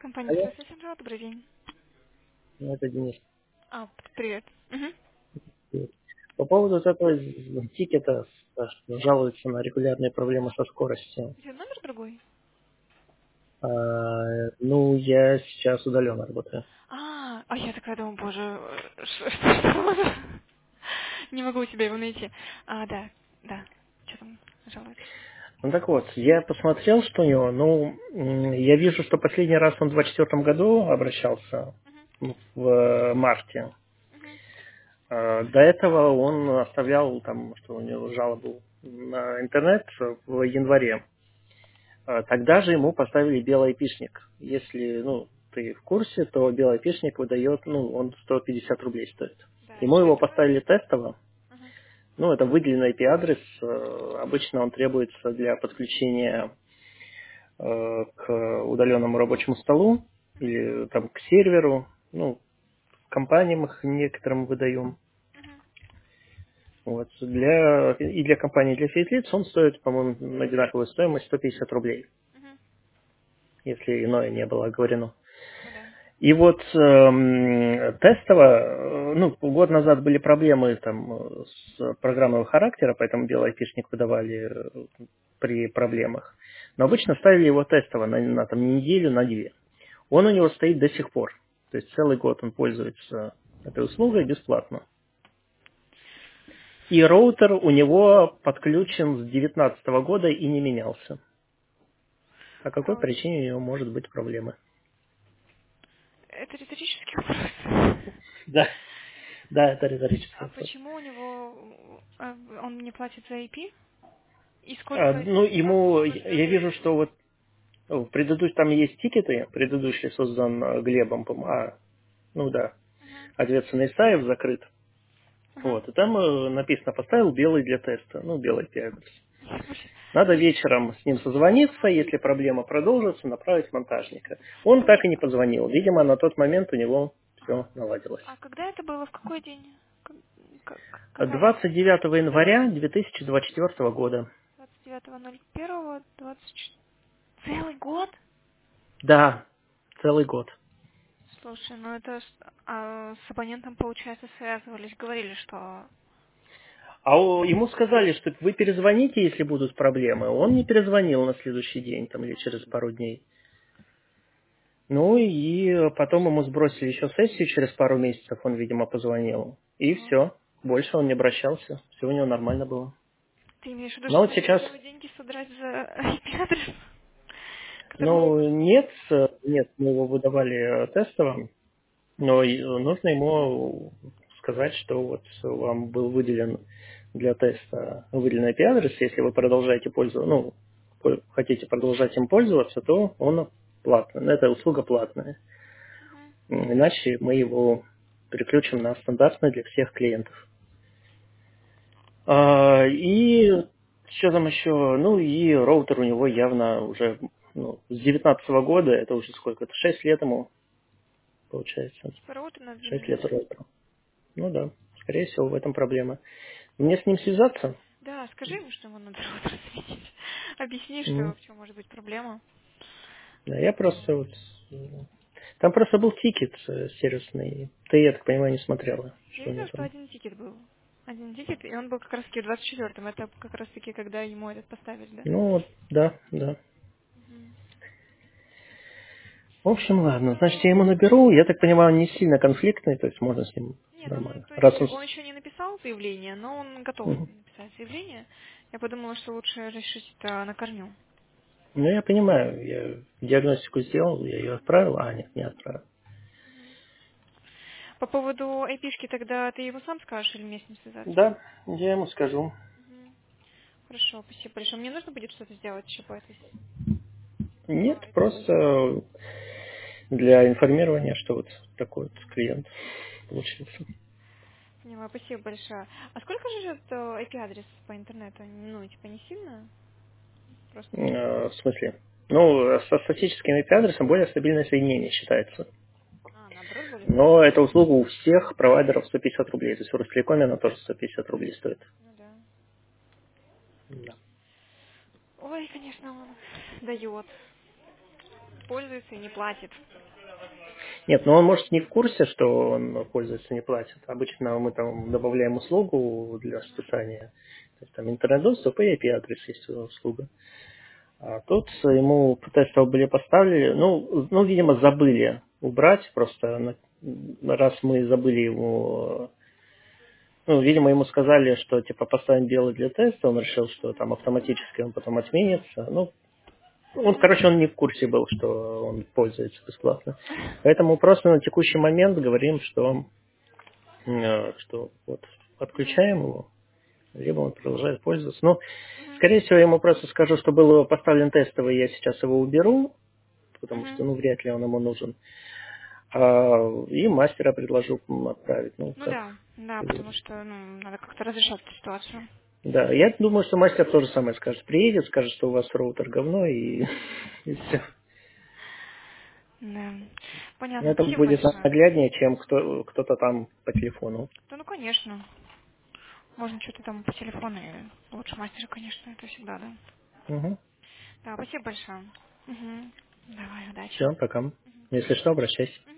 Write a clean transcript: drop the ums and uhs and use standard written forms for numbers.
Компания Алло, «Связь Сентрал», добрый день. это Денис. Привет. Мгм. По поводу вот этого тикета, что жалуются на регулярные проблемы со скоростью. У тебя номер другой? Ну, я сейчас удаленно работаю. Я такая думаю, боже, что? Не могу у тебя его найти. Да. Что там жалуется? Ну так вот, я посмотрел, что у него. Ну, я вижу, что последний раз он в 2024 году обращался, Мгм. в марте. Мгм. До этого он оставлял там, что у него жалобу на интернет в январе. Тогда же ему поставили белый айпишник. Если, ты в курсе, то белый айпишник выдает, он 150 рублей стоит. Да, Ему это его какой? поставили тестово. Мгм. Это выделенный IP-адрес. Обычно он требуется для подключения к удаленному рабочему столу Мгм. или там к серверу. Компаниям их некоторым выдаем. Мгм. Вот. И для компании, и для физлиц он стоит, по-моему, на одинаковую стоимость 150 рублей, Мгм. если иное не было оговорено. Ну да. И вот тестово, год назад были проблемы там с программного характера, поэтому белый айпишник выдавали при проблемах. Но обычно ставили его тестово на там, неделю, на две. Он у него стоит до сих пор. То есть целый год он пользуется этой услугой бесплатно. И роутер у него подключен с 2019 года и не менялся. По какой А, причине у него может быть проблемы? Это риторический вопрос. Да, да, это риторический А вопрос. почему у него он не платит за IP? И сколько раз он Ему, уже я вижу, что вот там есть тикеты, предыдущий создан Глебом, да, Мгм. ответственный Исаев закрыт. Мгм. Вот, и там написано, поставил белый для теста, белый IP-адрес. Слушай, Надо вечером с ним созвониться, если проблема продолжится, направить монтажника. Он так и не позвонил. Видимо, на тот момент у него все наладилось. А когда это было? В какой день? Когда? 29 января 2024 года. 29.01. 24. Целый год? Да, целый год. Слушай, ну это с абонентом, получается, связывались, говорили, что... Ему сказали, что вы перезвоните, если будут проблемы. Он не перезвонил на следующий день там, или через пару дней. Ну и потом ему сбросили еще сессию, через пару месяцев он, видимо, позвонил. И Ага. все. Больше он не обращался. Все у него нормально было. Ты имеешь в виду, Но что вот хотят сейчас, с него деньги содрать за IP-адрес? Который он... нет, нет, мы его выдавали тестово, но нужно ему сказать, что вот вам был выделен для теста выделенный IP-адрес, если вы продолжаете пользоваться, хотите продолжать им пользоваться, то он платный, эта услуга платная. Мгм. Иначе мы его переключим на стандартный для всех клиентов. И что там еще? И роутер у него явно уже с 19 года, это уже сколько? Это 6 лет ему, получается. Типа роутер надо 6 лет заменить. роутеру. Ну да, скорее всего, в этом проблема. Мне с ним связаться? Да, скажи ему, что ему надо роутер заменить. Объясни, что Мгм. в чем может быть проблема. Да, я просто вот... Там просто был тикет сервисный. Ты, я так понимаю, не смотрела, Я что у него видела, что там. один тикет был. Один тикет, и он был как раз таки в 24-м. Это как раз таки, когда ему этот поставили, да? Вот, да, да. Мгм. В общем, ладно. Значит, я ему наберу. Я так понимаю, он не сильно конфликтный, то есть можно с ним Нет, он, нормально. то Раз есть, он... он еще не написал заявление, но он готов Мгм. написать заявление. Я подумала, что лучше решить это на корню. Ну, я понимаю. Я диагностику сделал, я ее отправил, нет, не отправил. По поводу айпишки, тогда ты ему сам скажешь или мне с ним связаться? Да, я ему скажу. Мгм. Хорошо, спасибо большое. Мне нужно будет что-то сделать еще по Нет, этой услуге? просто для информирования, что вот такой вот клиент получился. Поняла, спасибо большое. А сколько живет IP-адрес по интернету? Ну, типа не сильно? Просто... В смысле? Со статическим IP-адресом более стабильное соединение считается. Наоборот, более Но стабильно. эта услуга у всех провайдеров 150 рублей. То есть у Ростелекоме она тоже 150 рублей стоит. Ну да. Да. Ой, конечно, он дает. пользуется и не платит. Нет, ну он может не в курсе, что он пользуется, не платит. Обычно мы там добавляем услугу для списания. То есть там интернет-доступ и IP-адрес есть услуга. А тут ему тестово были поставили, видимо, забыли убрать, просто раз мы забыли ему, видимо, ему сказали, что типа поставим белый для теста, он решил, что там автоматически он потом отменится. Он не в курсе был, что он пользуется бесплатно. Поэтому просто на текущий момент говорим, что вот Мгм. отключаем его, либо он продолжает пользоваться. Ну, Мгм. скорее всего, я ему просто скажу, что был поставлен тестовый, я сейчас его уберу, потому что, Мгм. вряд ли он ему нужен. И мастера предложу отправить. Ну да, да, Как потому говорится. что, надо как-то разрешать эту ситуацию. Да, я думаю, что мастер тоже самое скажет. Приедет, скажет, что у вас роутер говно, и, и все. Да. Понятно, Это спасибо будет большое. нагляднее, чем кто-то там по телефону. Да, ну конечно. Можно что-то там по телефону. И лучше мастера, конечно, это всегда, да. Угу. Да, спасибо большое. Угу. Давай, удачи. Все, пока. Если что, обращайся.